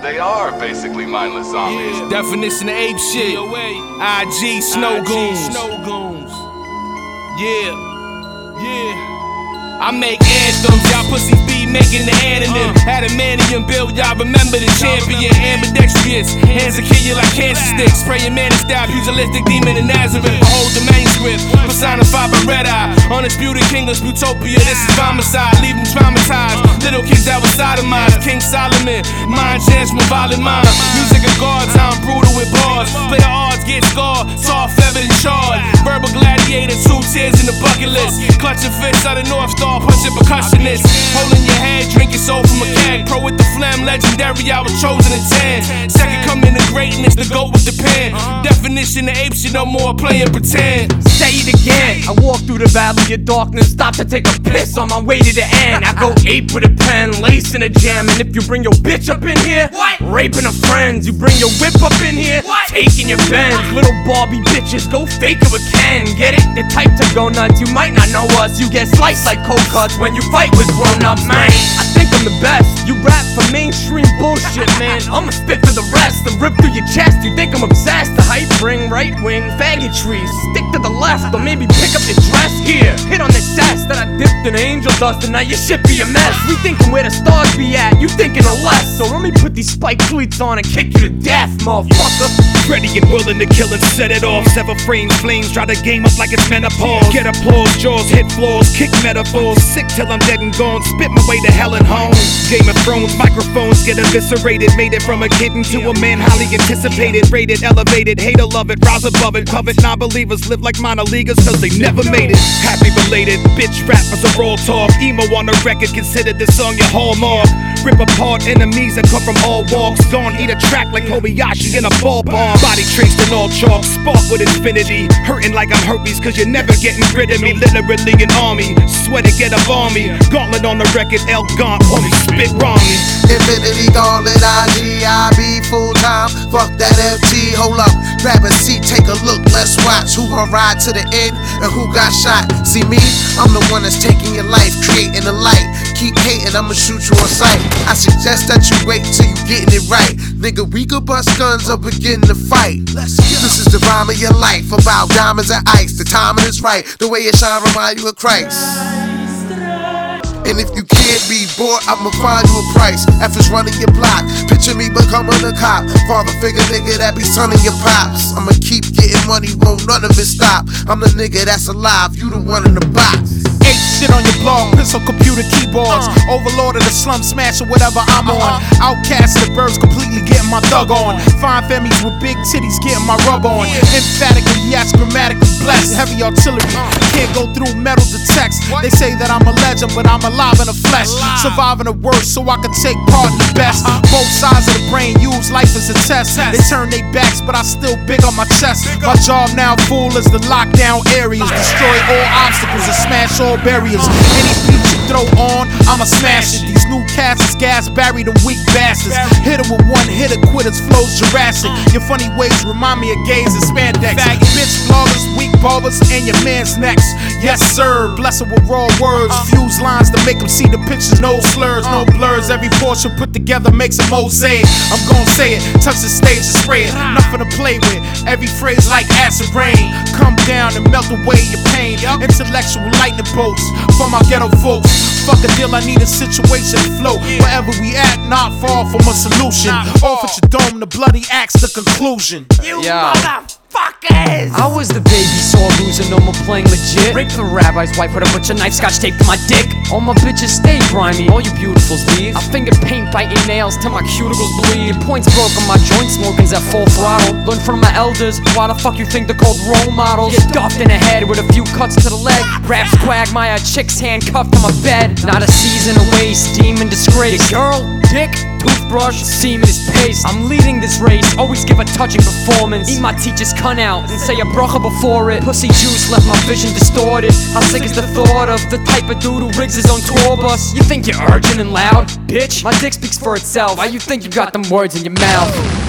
They are basically mindless zombies. Yeah. Definition of ape shit. IG Snow Goons. Yeah. I make anthems, y'all pussies be making the anonym. Had a manium build, y'all remember the champion. Ambidextrous, hands that kill you like cancer sticks. Spraying man and style, pugilistic demon in Nazareth. Behold the manuscript, personified by red eye. Undisputed kingless utopia, this is homicide. Leave them traumatized, little kids that was sodomized. King Solomon, mind chance from violent mind. Music of gods, I'm brutal with bars. Play the odds, get scarred, soft, feathered and charred. Verbal gladiator, 2 tears in the bucket list. Clutching fists of the North Star. Punching percussionist, holding your head, drinking soul from a keg. Pro with the phlegm, legendary, I was chosen in 10. Second coming to greatness, the goat with the pen. Definition of ape shit, no more playing pretend. Say it again. I walk through the valley of darkness, stop to take a piss on my way to the end. I go ape with a pen, lace in a jam. And if you bring your bitch up in here, what? Raping her friends. You bring your whip up in here, what? Taking your bends. Little Barbie bitches, go fake it with Ken. Get it? The type to go nuts, you might not know us. You get sliced like cold cuts when you fight with grown-up man. I think I'm the best. You rap for mainstream bullshit, man. I'ma spit for the rest and rip through your chest. You think I'm obsessed? The hype bring right-wing faggotry. Stick to the left or maybe pick up your dress. Here, hit on this ass that I dipped in angel dust and now your shit be a mess. We thinking where the stars be at, you thinking of less. So let me put these spike cleats on and kick you to death, motherfucker. Ready and willing to kill and set it off. Sever frames, flames, try to game up like it's menopause. Get applause, jaws hit floors, kick metaphors. Sick till I'm dead and gone, spit my way to hell and home. Game of Thrones, microphones get eviscerated. Made it from a kitten to a man highly anticipated. Rated, elevated, hate or love it, rise above it. Covet non-believers, live like minor leaguers cause they never made it. Happy belated, bitch rappers are all talk. Emo on the record, consider this song your hallmark. Rip apart enemies that come from all walks. Gone eat a track like Kobayashi in a ballpark. Body traced in all chalk, spark with infinity. Hurting like I'm herpes cause you're never getting rid of me. Literally an army, swear to get up on me. Gauntlet on the record, El Gaunt, homie, spit wrong. Infinity gauntlet, IGIB full time. Fuck that FT, hold up, grab a seat, take a look, let's watch who gon' ride to the end and who got shot. See me, I'm the one that's taking your life, creating the light. Keep hating, I'ma shoot you on sight. I suggest that you wait till you getting it right. Nigga, we could bust guns or begin to fight. This is the rhyme of your life, about diamonds and ice. The timing is right, the way it shine remind you of Christ. And if you can't be bought, I'ma find you a price. F is running your block, picture me becoming a cop. Father figure nigga that be sonning your pops. I'ma keep getting money, won't none of it stop. I'm the nigga that's alive, you the one in the box. Ape shit on your blog, pistol computer keyboards. Overlord of the slum, smashing whatever I'm on. Outcast of the birds, completely getting my thug on. Fine femmies with big titties, getting my rub on. Emphatically, yes, grammatically blessed. Heavy artillery, can't go through metal detects. They say that I'm a legend, but I'm alive in the flesh. Surviving the worst so I can take part in the best. Both sides of the brain use life as a test. They turn their backs, but I still big on my chest. My job now full as the lockdown areas. Destroy all obstacles and smash all barriers. Any beat you throw on, I'ma smash it. These new cats is gas, bury them weak bastards. Hit 'em with one hitter, quitters, flows Jurassic. Your funny ways remind me of gays and spandex. Bitch bloggers, weak barbers, and your man's next. Yes sir, bless it with raw words. Fuse lines to make them see the pictures, no slurs, no blurs. Every portion put together makes a mosaic. I'm gon' say it, touch the stage and spray it. Nothing to play with, every phrase like acid rain. Come down and melt away your pain. Intellectual lightning bolts for my ghetto folks. Fuck a deal, I need a situation to flow. Wherever we at, not far from a solution. Off at your dome, the bloody axe, the conclusion. You motherfuckers! I was the baby, saw losing, no more playing legit. Raped the rabbi's wife with a bunch of knife scotch taped to my dick. All my bitches stay grimy, all you beautifuls leave. I finger paint biting nails till my cuticles bleed. Your points broke on my joint smoking's at full throttle. Learn from my elders, why the fuck you think they're called role models? Get duffed in the head with a few cuts to the leg. Raps quagmire, chicks handcuffed to my bed. Not a season away, steam and disgrace. Your girl, dick, toothbrush, semen is paste. I'm leading this race, always give a touching performance. Eat my teacher's cunt out and say a bracha before it. Pussy juice left my vision distorted. How sick is the thought of the type of dude who rigs his own tour bus? You think you're urgent and loud? Bitch, my dick speaks for itself. Why you think you got them words in your mouth?